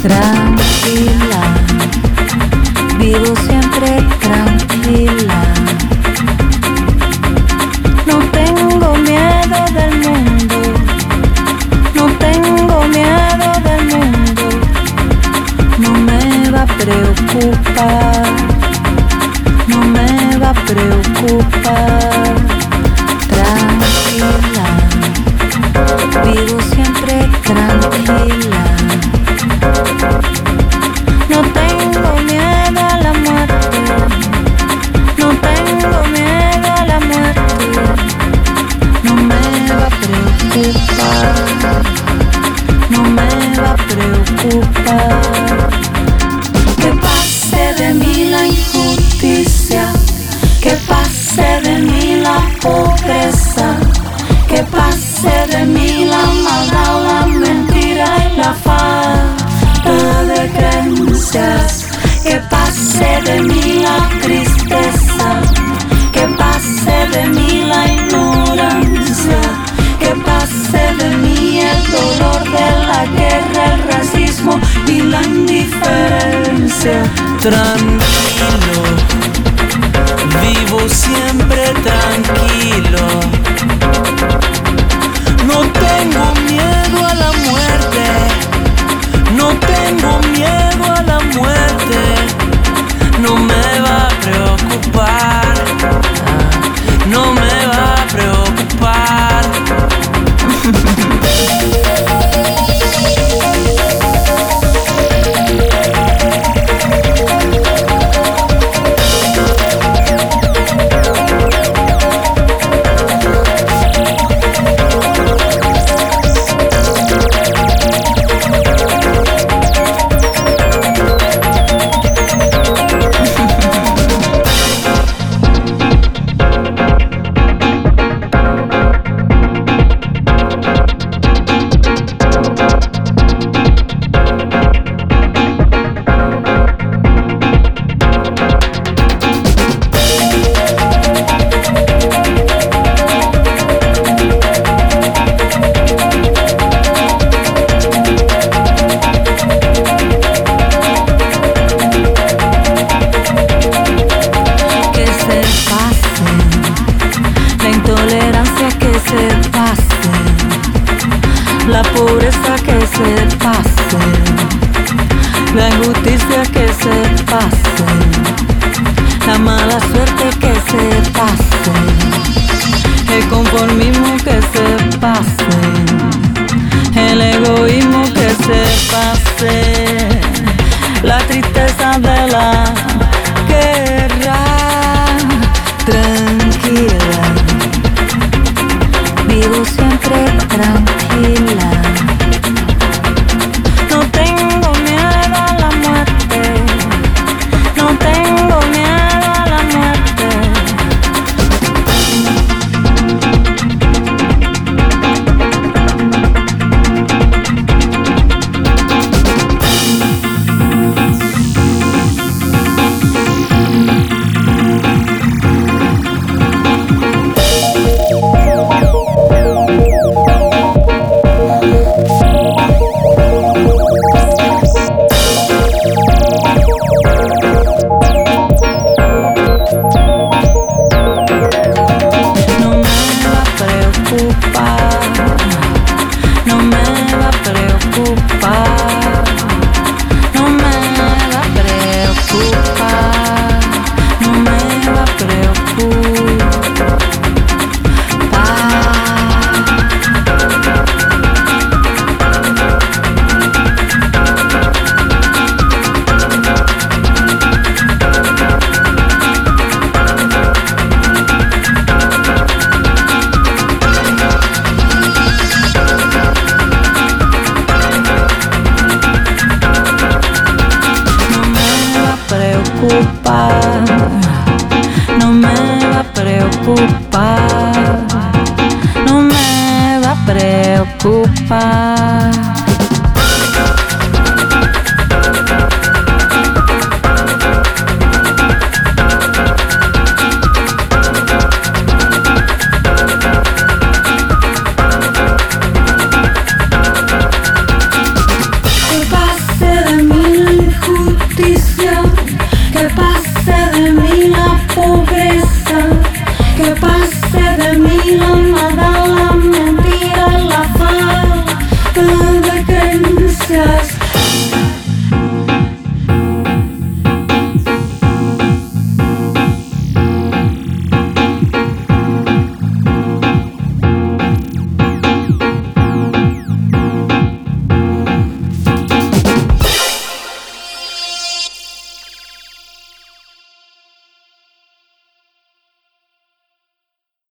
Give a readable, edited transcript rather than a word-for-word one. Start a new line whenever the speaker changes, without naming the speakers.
Tranquila, vivo siempre tranquila. No tengo miedo del mundo, no tengo miedo del mundo. No me va a preocupar, no me va a preocupar. Tranquila, vivo siempre tranquila. No tengo miedo a la muerte, no tengo miedo a la muerte. No me va a preocupar, no me va a preocupar. Que pase de mí la injusticia, que pase de mí la pobreza, que pase de mí la maldad, la mentira y la falta de creencias. Que pase de mí la tristeza, que pase de mí la ignorancia, que pase de mí el dolor de la guerra, el racismo y la indiferencia.
Tranquilo, vivo siempre tranquilo. No tengo miedo a la muerte, no tengo miedo a la muerte. No me va a preocupar, no me va a preocupar.
La pobreza que se pase, la injusticia que se pase, la mala suerte que se pase, el conformismo que se pase, el egoísmo que se pase, la tristeza de la guerra. Tranquila, vivo siempre tranquila. No tengo miedo a la muerte, no tengo miedo a la muerte. No me va a preocupar, no me va a preocupar, no me va a preocupar. No me va a preocupar, no me va a preocupar.